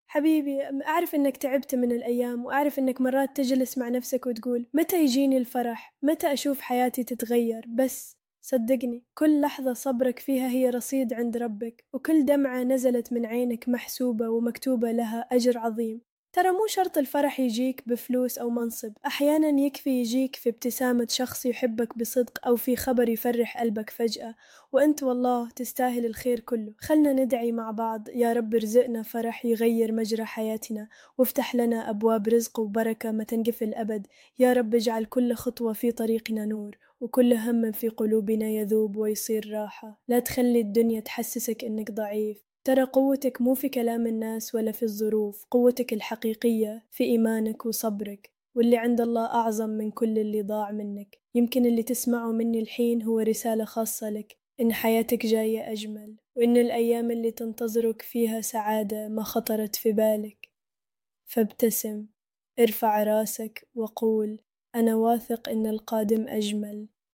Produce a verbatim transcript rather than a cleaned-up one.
حبيبي، أعرف إنك تعبت من الأيام، وأعرف إنك مرات تجلس مع نفسك وتقول متى يجيني الفرح؟ متى أشوف حياتي تتغير؟ بس صدقني، كل لحظة صبرك فيها هي رصيد عند ربك، وكل دمعة نزلت من عينك محسوبة ومكتوبة لها أجر عظيم. ترى مو شرط الفرح يجيك بفلوس أو منصب، أحيانا يكفي يجيك في ابتسامة شخص يحبك بصدق، أو في خبر يفرح قلبك فجأة. وأنت والله تستاهل الخير كله. خلنا ندعي مع بعض: يا رب ارزقنا فرح يغير مجرى حياتنا، وافتح لنا أبواب رزق وبركة ما تنقفل أبد. يا رب اجعل كل خطوة في طريقنا نور، وكل هم في قلوبنا يذوب ويصير راحة. لا تخلي الدنيا تحسسك إنك ضعيف. ترى قوتك مو في كلام الناس ولا في الظروف، قوتك الحقيقية في إيمانك وصبرك. واللي عند الله أعظم من كل اللي ضاع منك. يمكن اللي تسمعه مني الحين هو رسالة خاصة لك، إن حياتك جاية أجمل، وإن الأيام اللي تنتظرك فيها سعادة ما خطرت في بالك. فابتسم، ارفع راسك وقول: أنا واثق إن القادم أجمل.